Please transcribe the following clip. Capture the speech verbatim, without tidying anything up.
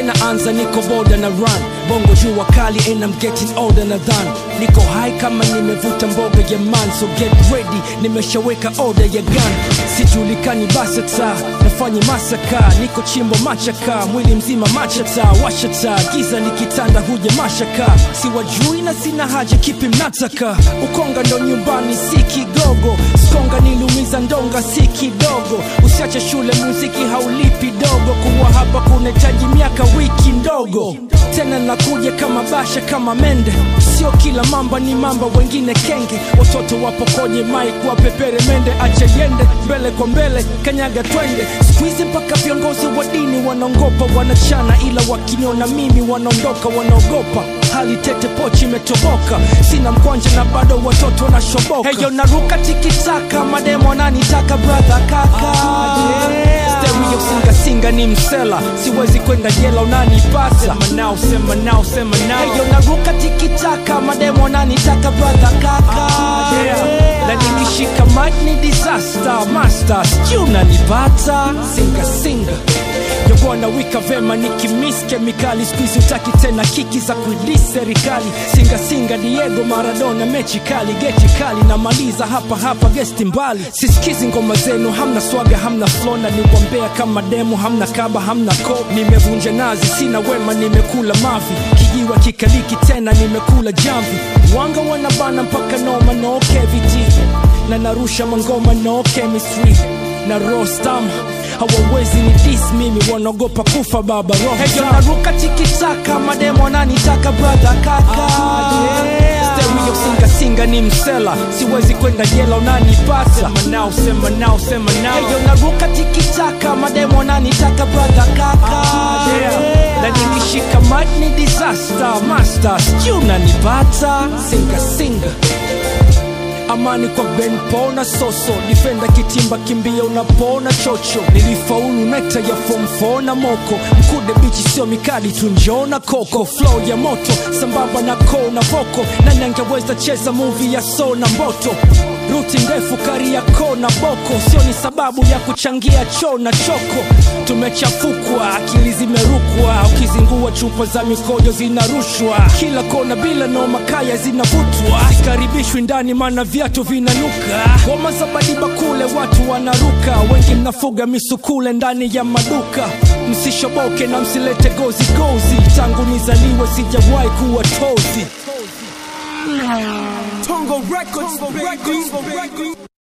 tena anza niko boda na run bongo jua kali and I'm getting older na than niko high kama nimevuta mboga ya man so get ready nimeshaweka order ya gun sijulikani basata nafanya masaka niko chimbo machaka mwili mzima machata washata giza nikitanda huja mashaka siwajui na sina haja kipi mnataka ukonga ndo nyumbani si kigogo skonga nilumiza ndonga si kidogo usiache shule muziki haulipi dogo kuwa hapa kunahitaji miaka wiki ndogo tena nakuja kama basha kama mende sio kila mamba ni mamba wengine kenge watoto wapo kwenye mic wapepere mende acha yende mbele kwa mbele kanyaga twende squeeze mpaka viongozi wa dini wanaongopa wanachana ila wakiniona mimi wanaondoka wanaogopa hali tete pochi imetoboka sina mkwanja na bado watoto wanashoboka heyo naruka tikitaka mademo wananitaka brother kaka ah, yeah. Stereo singa singa ni msela siwezi kwenda jela unanipata sema nao sema nao sema nao heyo naruka tikitaka mademo wananitaka brother kaka ah, yeah. La nikishika mic ni disaster master sijui unanipata singa singa Yobona wika vema nikimiss kemikali squeeze utaki tena kiki za kurelease serikali singa singa Diego Maradona mechi kali geti kali na maliza hapa hapa guest mbali sisikizi ngoma zenu hamna swaga hamna flow na niwambea kama demo hamna kaba hamna ko nimevunja nazi sina wema nimekula mavi kijiwa kikaliki tena nimekula jamvi wanga wanabana mpaka noma no cavity na narusha mangoma no chemistry na Rostam hawawezi ni diss mimi wanaogopa kufa baba roho heyo naruka tikitaka mademo wananitaka brother kaka ah, yeah. Stereo singa singa ni msela siwezi kwenda jela unanipata sema nao sema nao sema nao heyo naruka tikitaka mademo wananitaka brother kaka ah, yeah. Na nikishika mic ni disaster master sijui unanipata singa singa amani kwa Ben Pona soso defender kitimba kimbia unapona chocho nilifaulu nekta ya form four na moko mkude bichi sio mikadi tunjona koko flow ya moto sambamba na kona voko na nangeweza cheza movie ya so na mboto ruti ndefu kari ya kona boko sio ni sababu ya kuchangia cho na choko tumechafukwa akili zimerukwa ukizingua chupa za mikojo zinarushwa kila kona bila noma kaya zinavutwa sikaribishwi ndani maana viatu vinanuka ngoma za badiba kule watu wanaruka wengi mnafuga misukule ndani ya maduka msishoboke na msilete gozi gozi tangu nizaliwe sijawahi kuwa tozi Tongo Records, Tongo Records.